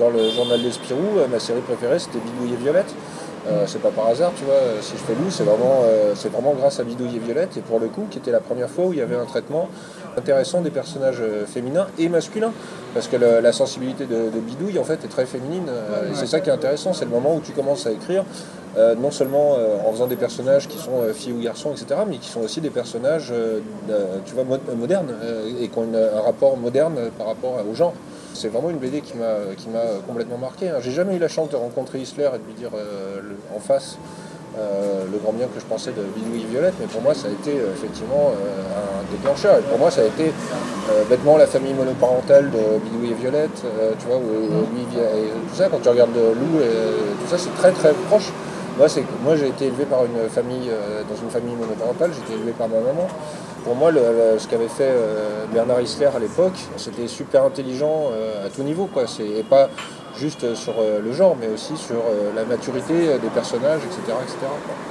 Dans le journal de Spirou, ma série préférée c'était Bidouille et Violette. C'est pas par hasard, tu vois, si je fais Lou, c'est vraiment grâce à Bidouille et Violette, et pour le coup, qui était la première fois où il y avait un traitement intéressant des personnages féminins et masculins. Parce que la sensibilité de Bidouille, en fait, est très féminine. Et c'est ça qui est intéressant, c'est le moment où tu commences à écrire, non seulement en faisant des personnages qui sont filles ou garçons, etc., mais qui sont aussi des personnages, tu vois, modernes, et qui ont un rapport moderne par rapport au genre. C'est vraiment une BD qui m'a complètement marqué, hein. J'ai jamais eu la chance de rencontrer Hitler et de lui dire en face le grand bien que je pensais de Bidouille et Violette, mais pour moi ça a été effectivement un déclencheur. Et pour moi ça a été bêtement la famille monoparentale de Bidouille et Violette, tu vois, où Olivia et tout ça. Quand tu regardes Lou et tout ça, c'est très très proche. Moi j'ai été élevé par une famille, dans une famille monoparentale, j'ai été élevé par ma maman. Pour moi, ce qu'avait fait Bernard Isler à l'époque, c'était super intelligent à tout niveau, quoi. Et pas juste sur le genre, mais aussi sur la maturité des personnages, etc., etc., quoi.